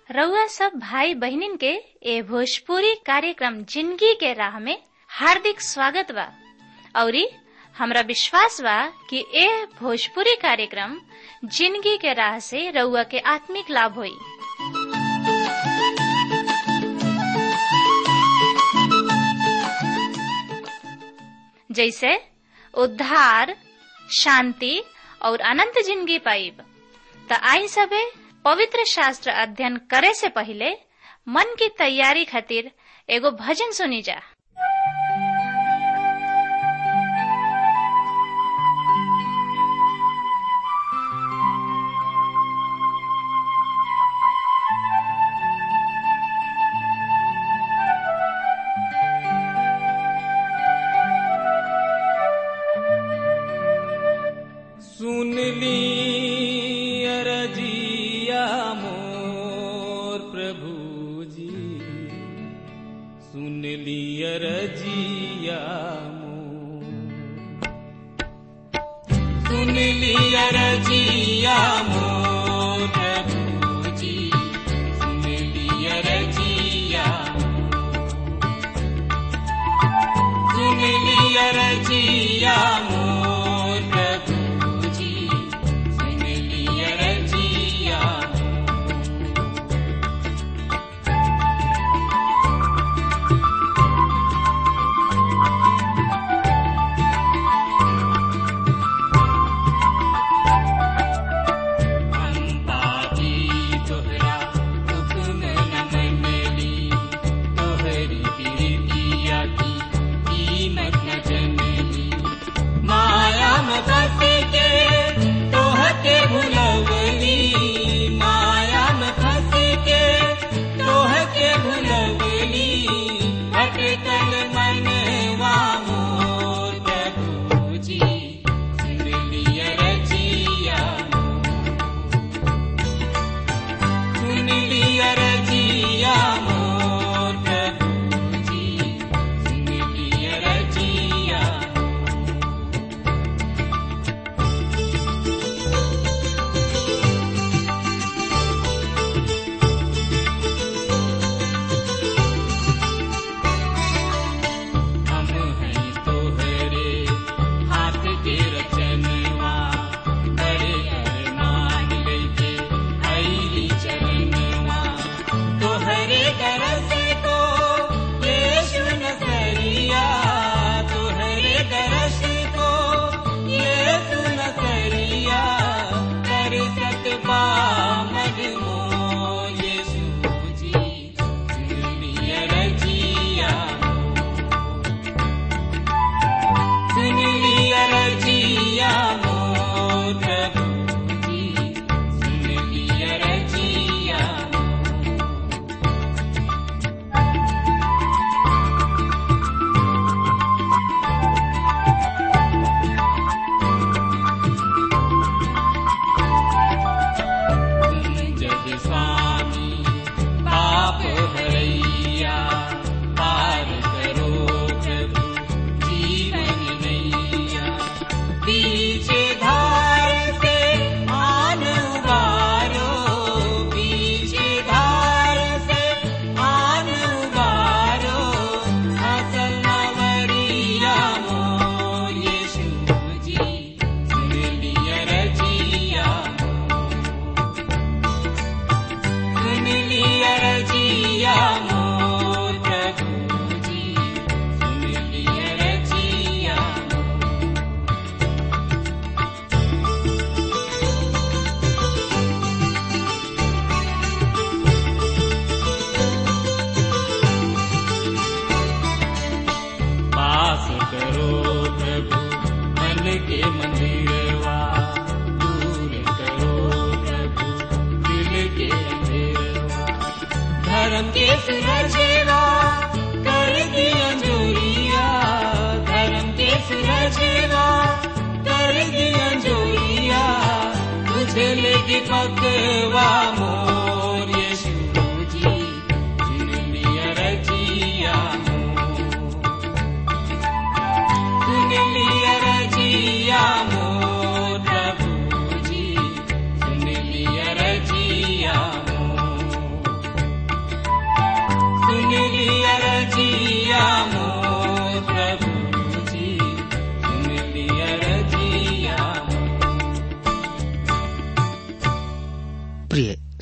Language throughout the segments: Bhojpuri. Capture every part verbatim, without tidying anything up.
रउआ सब भाई बहनिन के ए भोजपुरी कार्यक्रम जिंदगी के राह में हार्दिक स्वागत बा। औरी हमरा विश्वास बा कि ए भोजपुरी कार्यक्रम जिंदगी के राह से रउआ के आत्मिक लाभ होई। जैसे उद्धार, शांति और अनंत जिंदगी पाइब। त आई सबे पवित्र शास्त्र अध्ययन करे से पहले मन की तैयारी खातिर एगो भजन सुनी जा। सुन ली अरजिया मोर प्रभु जी, सुन ली अरजिया मोर, सुन ली अरजिया मोर प्रभु जी, सुन ली अरजिया मोर, सुन ली अरजिया मोर प्रभु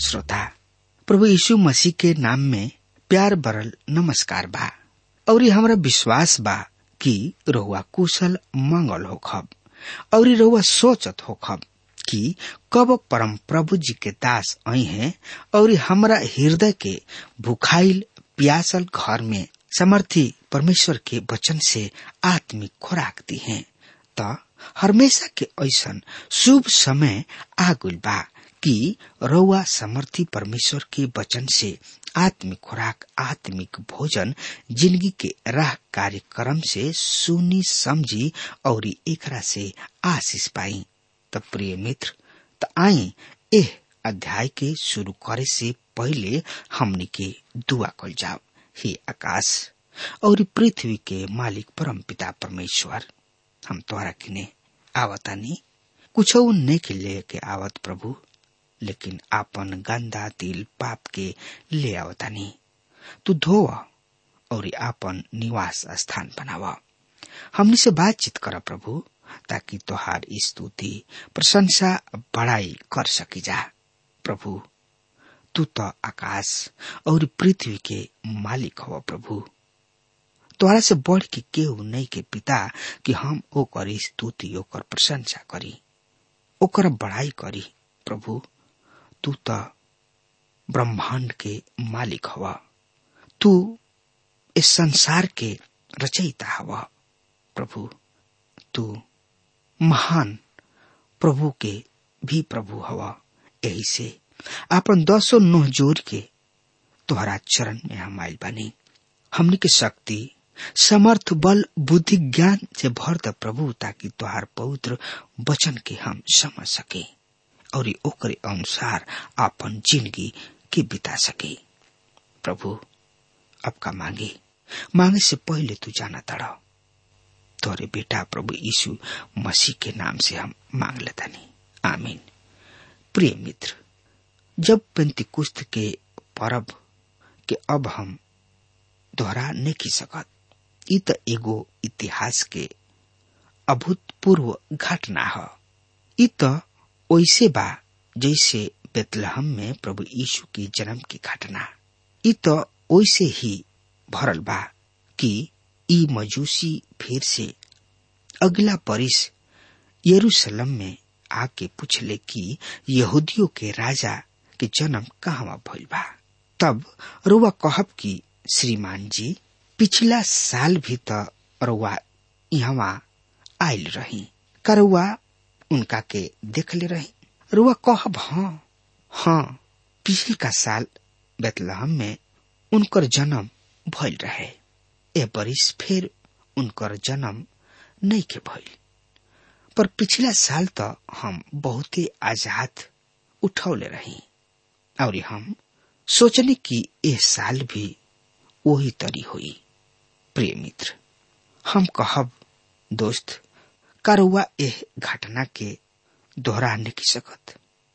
श्रोता, प्रभु यीशु मसीह के नाम में प्यार भरल नमस्कार बा और हमारा विश्वास बा कि रहुआ कुशल मंगल होखब और रहुआ सोचत होखब कि कब परम प्रभु जी के दास आई हैं और हमारा हृदय के भुखाइल प्यासल घर में समर्थी परमेश्वर के वचन से आत्मिक खुराक दी हैं। तो हमेशा के ऐसन शुभ समय आगुल बा कि रउआ समर्थी परमेश्वर के वचन से आत्मिक खुराक, आत्मिक भोजन, जिंदगी के राह कार्यक्रम से सुनी समझी और एकरा से आशीष पाई। तब प्रिय मित्र, तो आई एह अध्याय के शुरू करे से पहले हमनी के दुआ कल जाओ। हे आकाश और पृथ्वी के मालिक परम पिता परमेश्वर, हम तोहरा किने आवतानी कुछ नहीं के ले के आवत प्रभु, लेकिन आपन गंदा दिल पाप के ले आवतानी। तू धोवा और आपन निवास स्थान बनावा। हमनी से बातचीत करा प्रभु, ताकि तोहार स्तुति प्रशंसा बड़ाई कर सकी जा। प्रभु तू तो आकाश और पृथ्वी के मालिक हो प्रभु, तोहरा से बढ़ के केहू नहीं के पिता कि हम ओकर स्तुति, ओकर प्रशंसा करी, ओकर बड़ाई करी। प्रभु तू तो ब्रह्मांड के मालिक हवा, तू इस संसार के रचयिता हवा। प्रभु तू महान प्रभु के भी प्रभु हवा। यही से आपन दसों नोह जोड़ के तोहरा चरण में हम आइल बानी। हमनी के शक्ति, समर्थ, बल, बुद्धि, ज्ञान से भर द प्रभु, ताकि तोहार पवित्र वचन के हम समझ सके और ओकरे अनुसार आपन जिंदगी के बिता सके। प्रभु अब का मांगे मांगे से पहले तू जाना तड़ा। तोरे बेटा प्रभु यीशु मसीह के नाम से हम मांग लेता नहीं, आमीन। प्रिय मित्र, जब पेंतिकुस्त के पर्व के अब हम दोहरा नहीं की सकत, इ त एगो इतिहास के अभूतपूर्व घटना है। इ त ओइसे बा जैसे बेतलहम में प्रभु यीशु के जन्म की घटना। इ त ओइसे ही भरल बा कि ई मजूसी फिर से अगला बरिस यरूशलेम में आके पूछले कि यहूदियों के राजा के जन्म कहवा भइल बा। तब रुआ कहब कि श्रीमान जी, पिछला साल भी तो रुआ यहाँ आयल रही, करुआ उनका के देख ले रही। रुआ कहब हाँ हाँ पिछल का साल बेतलहम में उनकर जन्म भइल रहे। ए बरिस फिर उनकर जन्म नहीं के भइल, पर पिछला साल तो हम बहुते आजाद उठौले रही और हम सोचने की ए साल भी वही तरी हुई। प्रिय मित्र, हम कहब दोस्त, करुआ एह घटना के दोहरा नहीं की सकत।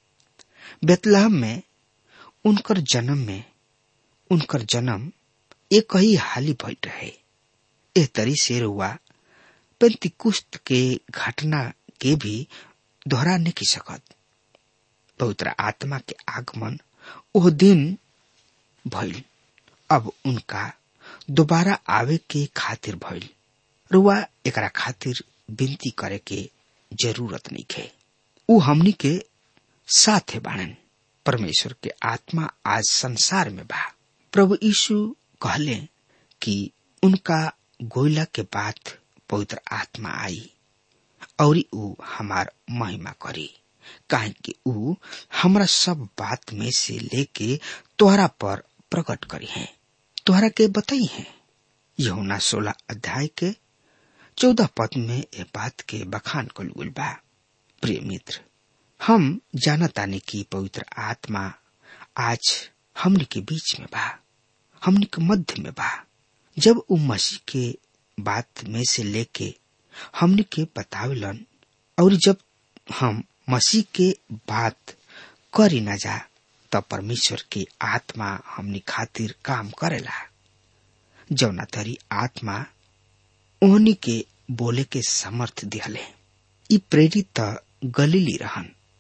बेतलहम में उनकर जन्म में उनकर जन्म एक ही हाली भइल रहे। एह तरी से रुआ पेंतिकुस्त के घटना के भी दोहरा नहीं की सकत। पवित्र आत्मा के आगमन ओह दिन भइल, अब उनका दोबारा आवे के खातिर भइल। रुआ एकरा खातिर विनती करे के जरूरत नहीं है। उ हमनी के साथे बाणन। परमेश्वर के आत्मा आज संसार में बा। प्रभु यीशु कहले कि उनका गोइला के बाद पवित्र आत्मा आई और उ हमार महिमा करी, काहे कि उ हमरा सब बात में से लेके तोहरा पर प्रकट करी है, तोहरा के बताई है। यूहन्ना सोलह अध्याय के चौदह पद में ये बात के बखान कल गुल बा। प्रिय मित्र, हम जानतानी कि पवित्र आत्मा आज हमनी के बीच में बा, हमनी के मध्य में बा। जब उ मसीह के बात में से लेके हमनी के बतावेलन और जब हम मसीह के बात करी न जा, तब परमेश्वर की आत्मा हमनी खातिर काम करेला। जौना तरी आत्मा ओहनी के बोले के समर्थ दिहले। ई प्रेरित गलीली रहन,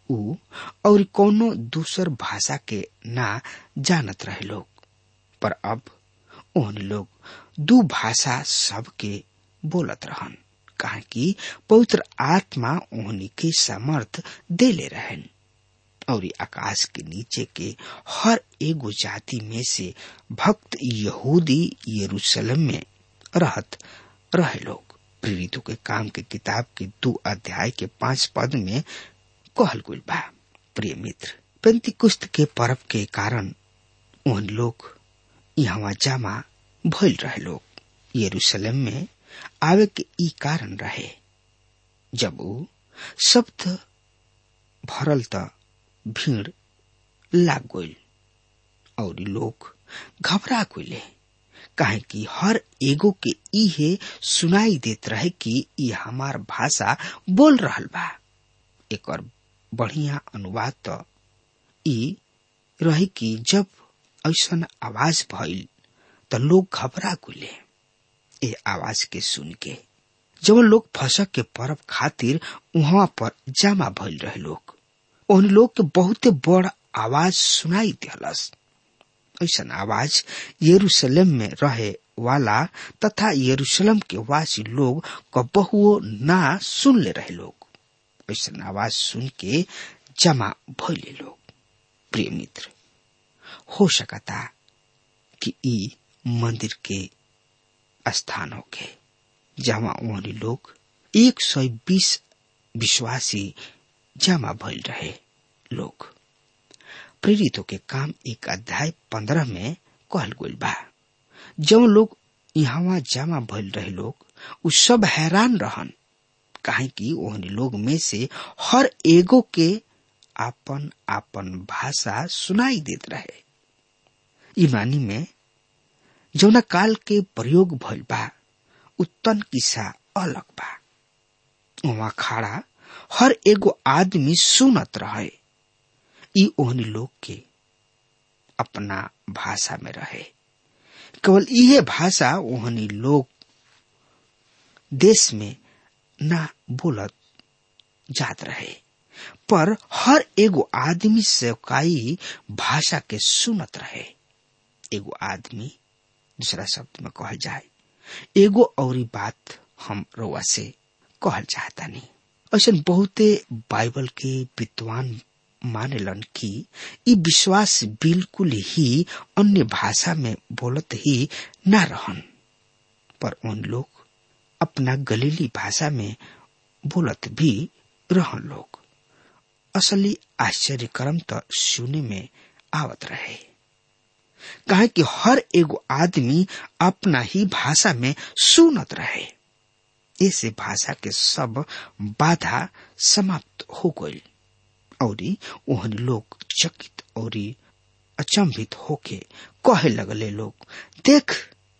ऊ और कोनो दूसर भाषा के ना जानत रहे लोग, पर अब ओहनी लोग दू भाषा सबके बोलत रहन, काहे कि पवित्र आत्मा ओहनी के सामर्थ देले रहन। और आकाश के नीचे के हर एगो जाति में से भक्त यहूदी यरूशलेम में रहत रहे लोग। प्रेरितों के काम के किताब के दो अध्याय के पांच पद में कहल गइल बा, प्रिय मित्र, पेंतीकुस्त के पर्व के कारण उन लोग यहाँ जमा भइल रहे लोग। यरूशलेम में आवे के ई कारण रहे, जब ऊ शब्द भरल त भीड़ लाग गइल और लोग घबरा गइले, काहे कि हर एगो के इहे सुनाई देत रहे कि ई हमार भाषा बोल रहल बा। एकर बढ़िया अनुवाद तो ई रही कि जब ऐसन आवाज भइल त लोग घबरा गइले। ए आवाज के सुन के जब लोग फसक के पर्व खातिर वहां पर जमा भइल रहे लोग, उन लोग के बहुते बड़ आवाज सुनाई दिलस। ऐसन आवाज यरूशलेम में रहे वाला तथा यरूशलेम के वासी लोग कबहुओ ना सुन ले रहे लोग। ऐसन आवाज सुन के जमा भइले लोग। प्रिय मित्र, हो सकता कि ई मंदिर के स्थान होके जहाँ वही लोग एक सौ बीस विश्वासी जमा भइल रहे लोग। प्रेरितों के काम एक अध्याय पंद्रह में कहल गइल बा, जब लोग यहाँ जमा भइल रहे लोग उ सब हैरान रहन, काहे कि ओहनी लोग में से हर एगो के आपन आपन भाषा सुनाई देत रहे। ईमानी में जौना काल के प्रयोग भइल बा उत्तन किस्सा अलग बा। वहाँ खड़ा हर एगो आदमी सुनत रहे। ई ओहनी लोग के अपना भाषा में रहे। केवल इहे भाषा ओहनी लोग देश में ना बोलत जात रहे, पर हर एगो आदमी सेवकाई भाषा के सुनत रहे। एगो आदमी, दूसरा शब्द में कहल जाए, एगो औरी बात हम रउआ से कहल चाहता नहीं। ऐसा बहुते बाइबल के विद्वान मानेलन कि ई विश्वास बिल्कुल ही अन्य भाषा में बोलत ही ना रहन, पर उन लोग अपना गलीली भाषा में बोलत भी रहन लोग। असली आश्चर्यक्रम तो सुने में आवत रहे, कहे कि हर एगो आदमी अपना ही भाषा में सुनत रहे। ऐसे भाषा के सब बाधा समाप्त हो गई और ओहन लोग चकित और अचंभित होके कहे लगले लोग, देख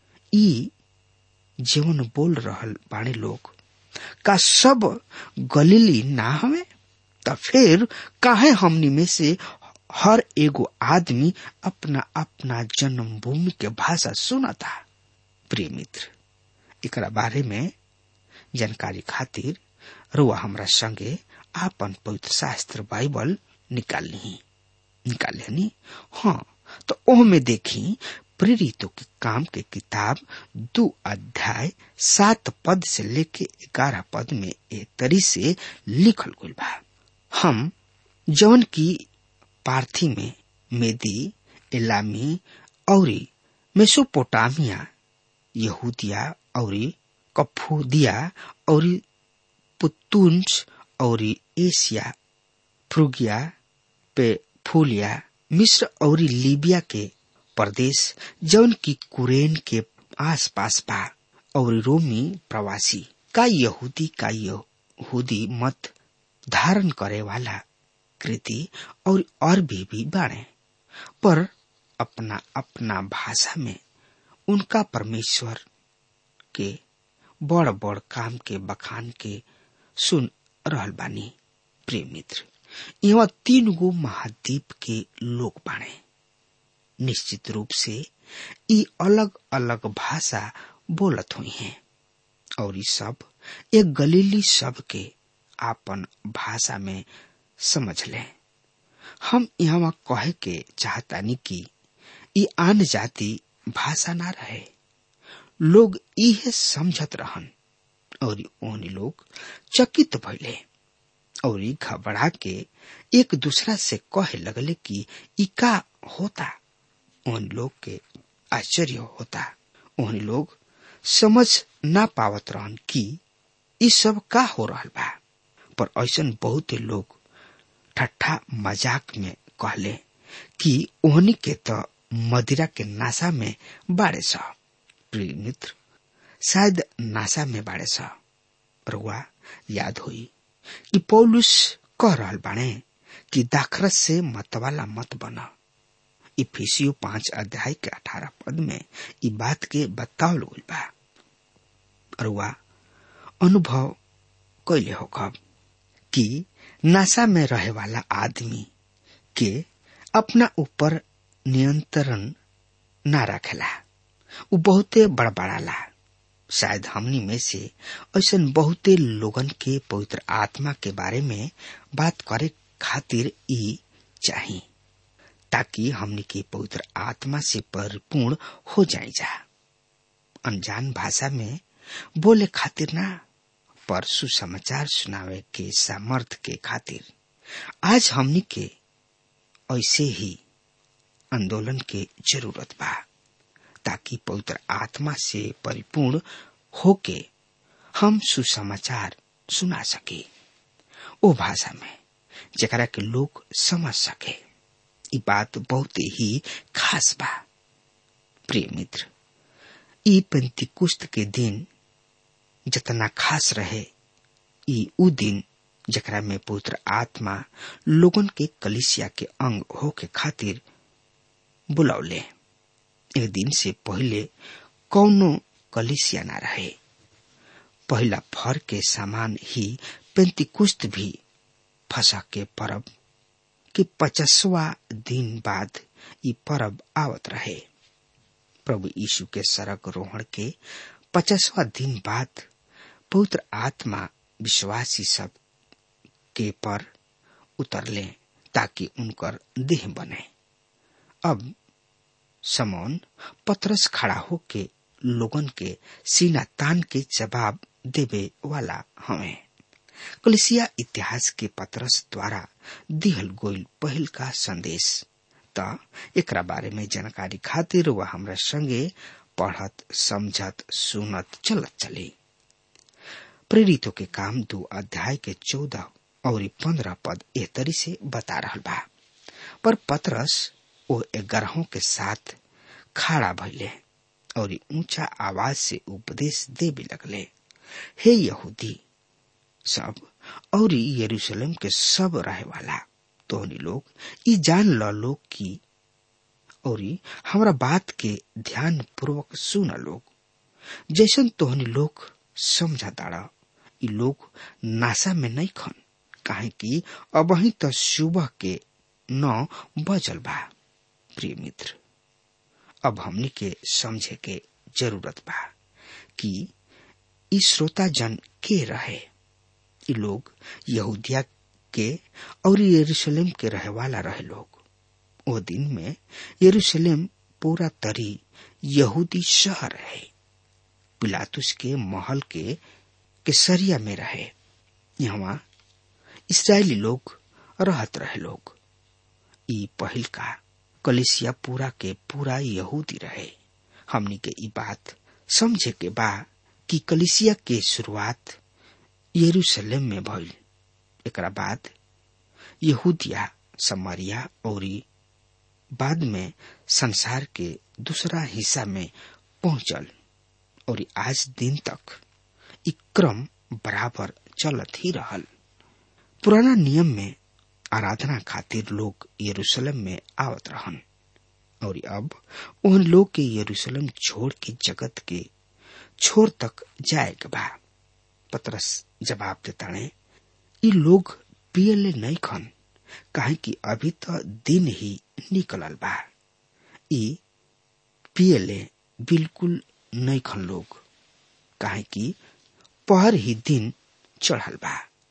ई जीवन बोल रहल बाणे लोग, का सब गलीली ना हमें? त फिर काहे हमनी में से हर एगो आदमी अपना अपना जन्मभूमि के भाषा सुना था? प्रिय मित्र, एकरा बारे में जानकारी खातिर रुआ हमरा संगे आपन पवित्र शास्त्र बाइबल निकाल ली निकाल लेनी। हाँ, तो ओह में देखी प्रेरितों के काम के किताब दो अध्याय सात पद से लेके ग्यारह पद में एक तरी से लिखल गइल बा। हम जौन की पार्थी में मेदी, एलामी और मेसोपोटामिया, यहूदिया और कफूदिया और पुतुन्स और एशिया, फ्रुगिया, पेफूलिया, मिस्र और लीबिया के प्रदेश जौन की कुरेन के आस पास बा और रोमी प्रवासी का यहूदी का यहूदी मत धारण करे वाला कृति और और भी भी बाड़े, पर अपना अपना भाषा में उनका परमेश्वर के बड़ बड़ काम के बखान के सुन रहल बानी। प्रिय मित्र, यहाँ तीन गो महाद्वीप के लोग बाड़े। निश्चित रूप से ये अलग अलग भाषा बोलत हुई हैं और ये सब एक गलीली सब के आपन भाषा में समझ ले। हम यहाँ कहे के चाहतानी कि ई आन जाति भाषा ना रहे। लोग इहे समझत रहन और ओहनी लोग चकित भइले और घबरा के एक दूसरा से कहे लगले कि ई का होता। ओहनी लोग के आश्चर्य होता। ओहनी लोग समझ ना पावत रहन कि ई सब का हो रहल बा। पर ऐसन बहुत लोग ठट्ठा मजाक में कहले कि ओहनी के तो मदिरा के नासा में बाड़े सा। प्रिय मित्र, शायद नासा में बाड़े सा। रुआ याद होई कि पौलुस कह रहल बाणे कि दाखरस से मतवाला मत बना। इफिसियो पांच अध्याय के अठारह पद में ई बात के बतावल गइल बा। रुआ अनुभव कैले हो कब कि नासा में रहे वाला आदमी के अपना ऊपर नियंत्रण ना रखेला, उ बहुते बड़बड़ाला। शायद हमनी में से ऐसा बहुते लोगन के पवित्र आत्मा के बारे में बात करे खातिर ई चाहिए ताकि हमनी के पवित्र आत्मा से परिपूर्ण हो जाए जा। अनजान भाषा में बोले खातिर ना, पर सुसमाचार सुनावे के सामर्थ के खातिर। आज हमनी के ऐसे ही आंदोलन के जरूरत बा ताकि पवित्र आत्मा से परिपूर्ण होके हम सुसमाचार सुना सके ओ भाषा में जेकरा के लोग समझ सके। ई बात बहुत ही खास बा। प्रिय मित्र, ई पेंतिकुस्त के दिन जितना खास रहे, ई उ दिन जेकरा में पवित्र आत्मा लोगन के कलीसिया के अंग होके खातिर बुलावले। एक दिन से पहले कौनो कलीसिया ना रहे। पहला फर के समान ही पेंतिकुस्त भी फसह के परब के पचासवा दिन बाद ई परब आवत रहे। प्रभु यीशु के सड़क रोहण के पचासवा दिन बाद पवित्र आत्मा विश्वासी सब के पर उतरले ताकि उनकर देह बने। अब समौन पतरस खड़ा होके लोगन के सीना तान के जवाब देवे वाला हमें। कलीसिया इतिहास के पतरस द्वारा दिहल गोइल पहल का संदेश त एकरा बारे में जानकारी खातिर वह हमरा संगे पढ़त समझत सुनत चलत चली। प्रेरितों के काम दो अध्याय के चौदह और पंद्रह पद एह तरी से बता रहल बा। पर पतरस ओ ग्यारहों के साथ खड़ा भइले और ऊंचा आवाज से उपदेश देवे लगले, हे यहूदी सब और यरूशलेम के सब रहे वाला, तोहनी लोग ई जान ल लोग की और हमरा बात के ध्यान पूर्वक सुन लोग। जैसन तोहनी लोग समझा दाड़ा, ई लोग नासा में नहीं खन, काहे कि अब ही तो सुबह के नौ बजल बा। प्रिय मित्र, अब हमनी के समझे के जरूरत बा कि ई श्रोता जन के रहे। ई लोग यहूदिया के और यरूशलेम के रहे वाला रहे लोग। ओ दिन में यरूशलेम पूरा तरी यहूदी शहर है। पिलातुस के महल के केसरिया में रहे। यहाँ इस्राएली लोग रहत रहे लोग। ई पहिल का कलीसिया पूरा के पूरा यहूदी रहे। हमनी के ई बात समझे के बा कि कलीसिया के शुरुआत यरूशलेम में भइल। एकरा बाद यहूदिया, समरिया और बाद में संसार के दूसरा हिस्सा में पहुंचल और आज दिन तक ई क्रम बराबर चलत ही रहल। पुराना नियम में आराधना खातिर लोग यरूशलेम में आवत रहन और अब उन लोग के यरूशलेम छोड़ के जगत के छोर तक जाए के बा। पतरस जवाब देताने, ई लोग पियले नहीं खन, काहे कि अभी तो दिन ही निकलल बा। ई पियले बिल्कुल नहीं खन लोग, काहे कि पहर ही दिन चढ़ल बा।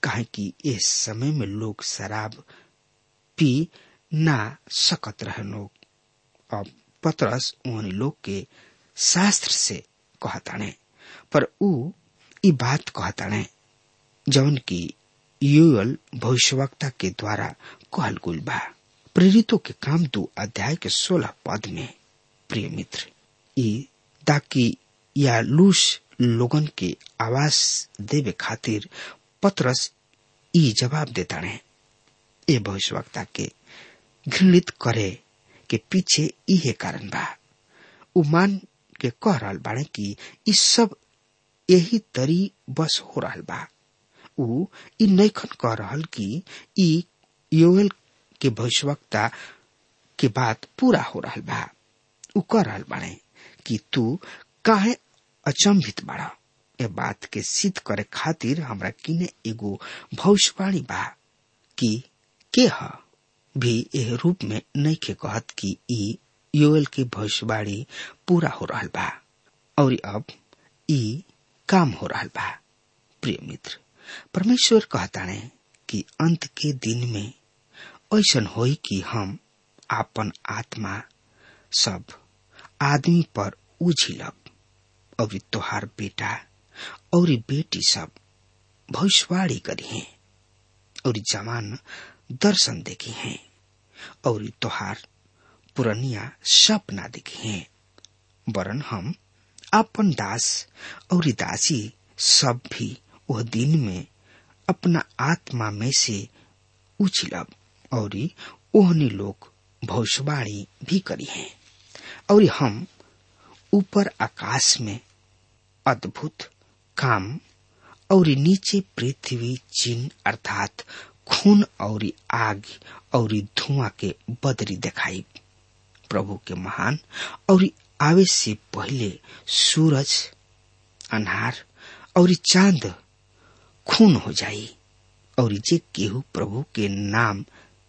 काहे कि इस समय में लोग शराब पी ना सकत रहे लोग। अब पतरस उन लोग के शास्त्र से कहताने, पर ऊ ई बात कहताने जौन की योएल भविष्यवक्ता के द्वारा कहल गुल बा। प्रेरितों के काम दो अध्याय के सोलह पद में प्रिय मित्र, ई ताकि या लूस लोगन के आवाज देवे खातिर पतरस ई जवाब देता ने। ए भविष्यवक्ता के घृणित करे के पीछे इहे कारण बा। उ मान के कह रहल बाड़े कि ई सब यही तरी बस हो रहल बा। उ ई नैखन कह रहल कि ई योएल के भविष्यवक्ता के बात पूरा हो रहल बा। उ कह रहल बाड़े कि तू काहे अचंभित बाड़ा। ए बात के सिद्ध करे खातिर हमरा किने एगो भविष्यवाणी बा कि के ह भी एह रूप में नहीं के कहत कि ई योएल के भविष्यवाणी पूरा हो रहल बा और अब ई काम हो रहल बा। प्रिय मित्र, परमेश्वर कहताने कि अंत के दिन में ऐसन होई कि हम आपन आत्मा सब आदमी पर उझिलब और तोहार बेटा और बेटी सब भविष्यवाणी करी हैं और जवान दर्शन देखी हैं और तोहार पुरनिया सपना देखी हैं। वरन हम अपन दास और दासी सब भी वह दिन में अपना आत्मा में से उछिलब और ओहनी लोग भविष्यवाणी भी करी हैं। और हम ऊपर आकाश में अद्भुत काम और नीचे पृथ्वी चिन्ह अर्थात खून और आग और धुआं के बदरी दिखाई। प्रभु के महान और आवे से पहले सूरज अन्हार और चांद खून हो जाई और जे केहू प्रभु के नाम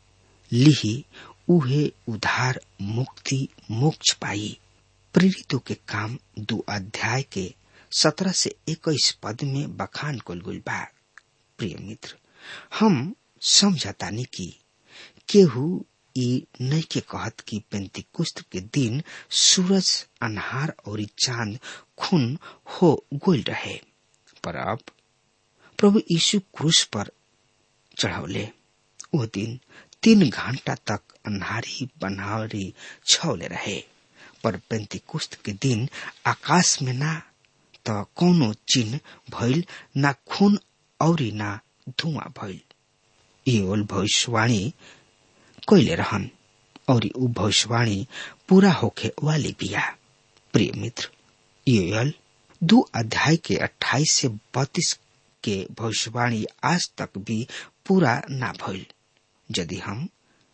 लिही उहे उधार मुक्ति मोक्ष पाई। प्रेरितों के काम दो अध्याय के सत्रह से इक्कीस पद में बखान कल गइल बा। प्रिय मित्र, हम समझतानी कि केहू ई नहीं के कहत कि पेंतीकुस्त के दिन सूरज अन्हार और चांद खून हो गोल रहे, पर अब प्रभु यीशु क्रूस पर चढ़ावले वो दिन तीन घंटा तक अन्हारी बनहारी छौले रहे। पर पेंतीकुस्त के दिन आकाश में ना तो कोनो चिन्ह भइल, ना खून और ना धुआं भइल। योएल भविष्यवाणी कइले रहन और उ भविष्यवाणी पूरा होखे वाली बिया। प्रिय मित्र, योएल दो अध्याय के अट्ठाईस से बत्तीस के भविष्यवाणी आज तक भी पूरा ना भइल। यदि हम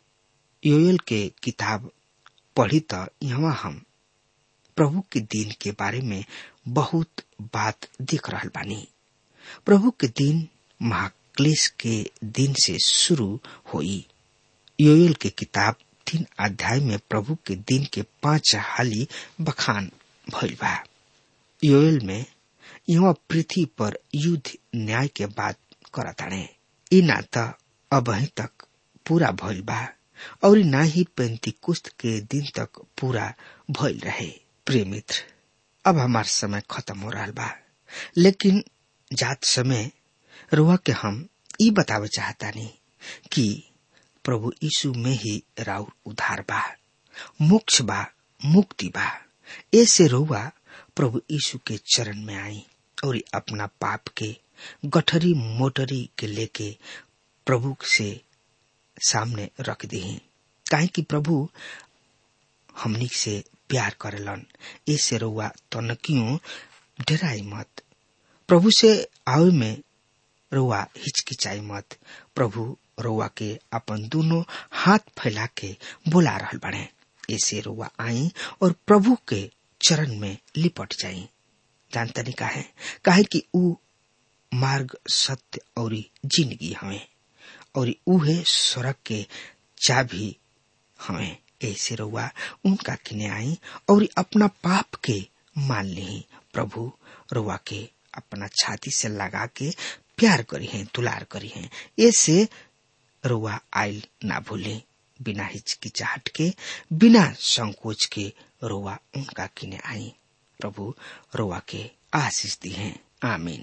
योएल के किताब पढ़ी त यहाँ हम प्रभु के दिन के बारे में बहुत बात देख रहल बानी। प्रभु के दिन महाक्लेश के दिन से शुरू हुई। योएल के किताब तीन अध्याय में प्रभु के दिन के पांच हाली बखान भइल बा। योएल में यहाँ पृथ्वी पर युद्ध न्याय के बात करताने। ई ना त अबही तक पूरा भइल बा और ना ही पेंतीकुस्त के दिन तक पूरा भइल रहे। प्रिय मित्र, अब हमार समय खत्म हो रहा बा, लेकिन जात समय रुआ के हम ई बतावे चाहता नहीं कि प्रभु यीशु में ही राउर उद्धार बा, मोक्ष बा, मुक्ति बा। ऐसे रुआ प्रभु यीशु के चरण में आई और अपना पाप के गठरी मोटरी के लेके प्रभु से सामने रख दी। काहे कि प्रभु हमनी से प्यार करेलन। ऐसे रुआ तनकियों डराई मत। प्रभु से आवे में रुआ हिचकिचाई मत। प्रभु रुआ के अपन दोनों हाथ फैला के बुला रहल बने। ऐसे रुआ आई और प्रभु के चरण में लिपट जाई। जानता नहीं काहे काहे कि ऊ मार्ग सत्य और जिंदगी हमें और उहे स्वर्ग के चाबी हमें। ऐसे रुआ उनका किने आई और अपना पाप के मान ली। प्रभु रुआ के अपना छाती से लगा के प्यार करी है, दुलार करी है। ऐसे रुआ आइल ना भूले, बिना हिचकिचाहट के, बिना संकोच के रुआ उनका किने आई। प्रभु रुआ के आशीष दी है। आमीन।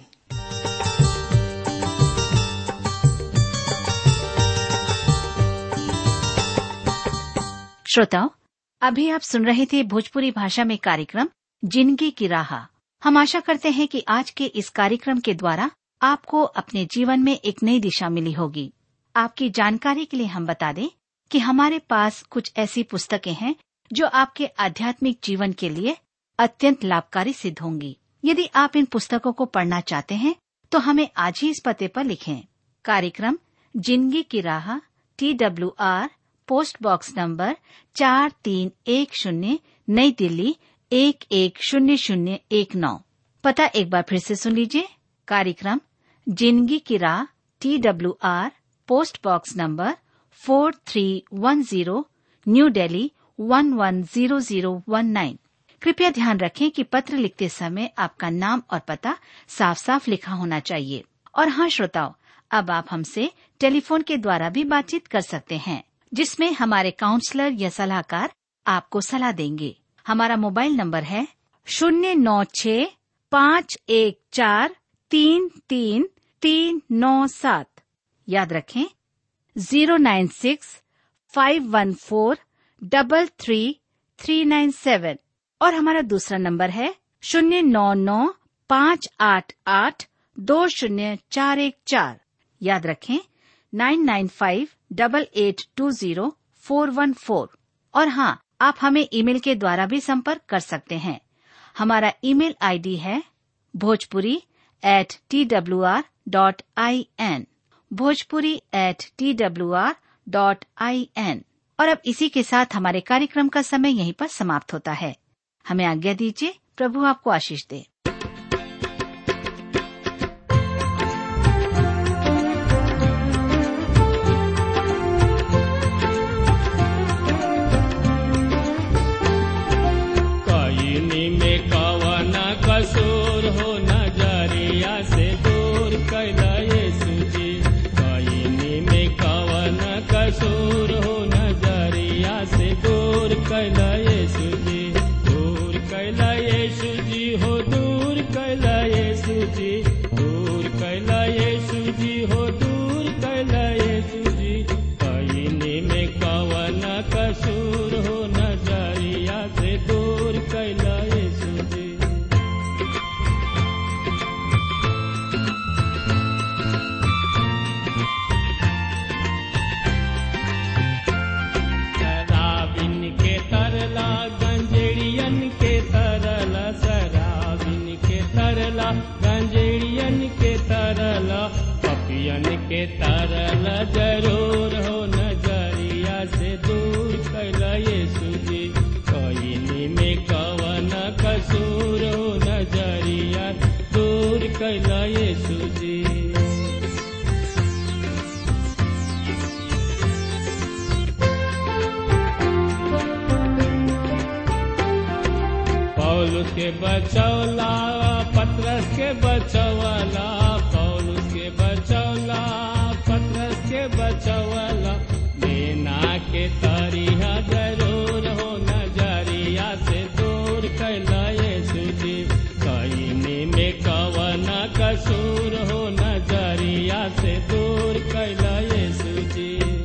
श्रोताओ, अभी आप सुन रहे थे भोजपुरी भाषा में कार्यक्रम जिंदगी की राह। हम आशा करते हैं कि आज के इस कार्यक्रम के द्वारा आपको अपने जीवन में एक नई दिशा मिली होगी। आपकी जानकारी के लिए हम बता दें कि हमारे पास कुछ ऐसी पुस्तकें हैं जो आपके आध्यात्मिक जीवन के लिए अत्यंत लाभकारी सिद्ध होंगी। यदि आप इन पुस्तकों को पढ़ना चाहते हैं तो हमें आज ही इस पते पर लिखें। कार्यक्रम जिंदगी की राह, T W R, post box number चार तीन एक शून्य, नई दिल्ली एक एक शून्य शून्य एक नौ। पता एक बार फिर से सुन लीजिए। कार्यक्रम जिंदगी की राह, T W R, post box number four three one zero, new Delhi one one zero zero one nine. कृपया ध्यान रखें कि पत्र लिखते समय आपका नाम और पता साफ साफ लिखा होना चाहिए। और हाँ श्रोताओ, अब आप हमसे टेलीफोन के द्वारा भी बातचीत कर सकते हैं, जिसमें हमारे काउंसलर या सलाहकार आपको सलाह देंगे। हमारा मोबाइल नंबर है शून्य नौ छ पाँच एक चार तीन तीन तीन नौ सात। याद रखें zero nine six five one four double three three nine seven. और हमारा दूसरा नंबर है शून्य नौ नौ पाँच आठ आठ दो शून्य चार एक चार। याद रखें nine nine five double eight two zero four one four. और हाँ, आप हमें ईमेल के द्वारा भी संपर्क कर सकते हैं। हमारा ईमेल आईडी है Bhojpuri at T W R dot I N, Bhojpuri at T W R dot I N. और अब इसी के साथ हमारे कार्यक्रम का समय यहीं पर समाप्त होता है। हमें आज्ञा दीजिए। प्रभु आपको आशीष दे। कायनी में कवना कसूर हो, नजरिया से दूर कैला यीशु जी। कायनी में कवना कसूर हो, नजरिया से दूर कैला यीशु जी। दूर कैला यीशु जी हो, दूर कैला यीशु जी। दूर कैला यीशु जी हो, दूर कैला यीशु जी। कायनी में कवना कसूर हो, नजरिया से दूर कैला यीशु जी। शराबिन के तरला, गंजेड़ियन के तरला, शराबिन के तरला, गंजेड़ियन के तरला, पपियन के तरला, जरूर हो नजरिया से दूर कैला यीशु जी। कायनी में कवना कसूर हो, नजरिया दूर कैला यीशु जी। पौलुस के बचौला, पतरस के बचौला, पौलुस के बचौला, पतरस के बचौला, देना के तरिया जरूर हो, नजरिया से दूर कैला यीशु जी। कायनी में कवना कसूर हो, नजरिया से दूर कैला यीशु जी।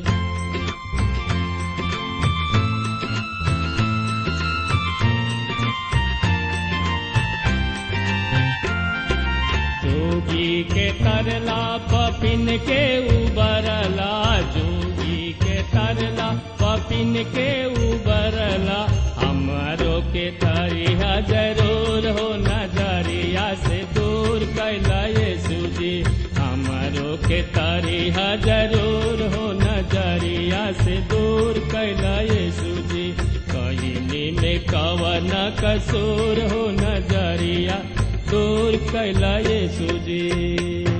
जोगी के तरला, पपिन के उबरला, जोगी के तरला, पपिन के उबरला, हमारो के तरिया जरूर हो, नजरिया से दूर कैला यीशु जी। हमारो के तरिया जरूर हो, नजरिया से दूर कैला यीशु जी। कायनी में कवना कसूर हो, नजरिया दूर कैला यीशु जी।